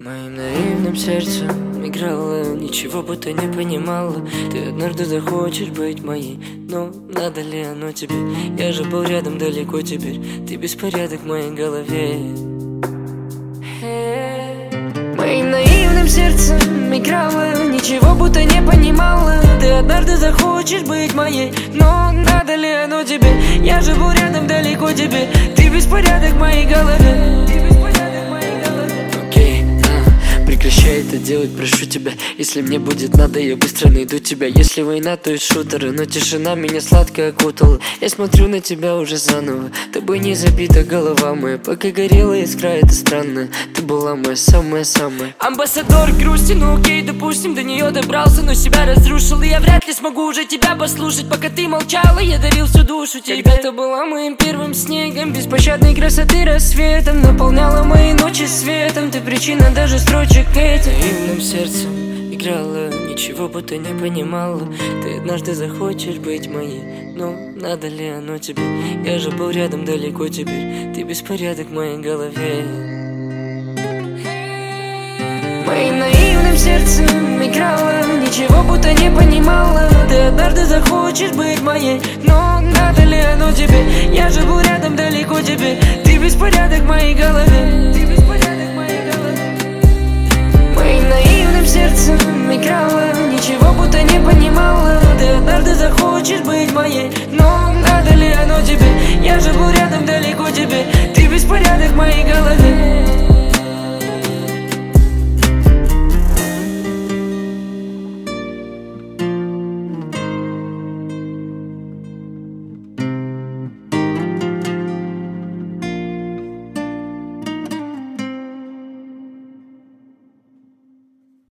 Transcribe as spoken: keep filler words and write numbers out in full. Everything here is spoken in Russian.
Моим наивным сердцем играла, ничего будто не понимала. Ты однажды захочешь быть моей, но надо ли оно тебе? Я же был рядом далеко теперь, ты беспорядок в моей голове. Моим наивным сердцем играла, ничего будто не понимала. Ты однажды захочешь быть моей, но надо ли оно тебе? Я же был рядом далеко теперь, ты беспорядок в моей голове. Прекращай это делать, прошу тебя. Если мне будет надо, я быстро найду тебя. Если война, то и шутеры, но тишина меня сладко окутала. Я смотрю на тебя уже заново, тобой не забита голова моя. Пока горела искра, это странно, ты была моя самая-самая. Амбассадор грусти, ну окей, допустим, до нее добрался, но себя разрушил. И я вряд ли смогу уже тебя послушать. Пока ты молчала, я дарил всю душу тебе. Когда-то была моим первым снегом, беспощадной красоты рассветом, наполняла мои ночи светом. Ты причина даже строчек этим. Наивным сердцем играла, ничего будто не понимала. Ты однажды захочешь быть моей, но надо ли оно тебе? Я же был рядом далеко теперь, ты беспорядок в моей голове. Моим наивным сердцем играла, ничего будто не понимала. Ты однажды захочешь быть моей, но надо ли оно тебе? Я же был рядом далеко теперь, ты беспорядок в моей голове. Моим наивным сердцем играла, ничего будто не понимала. Ты однажды захочешь быть моей, но надо ли оно тебе? Я же был рядом далеко теперь, ты беспорядок в моей голове.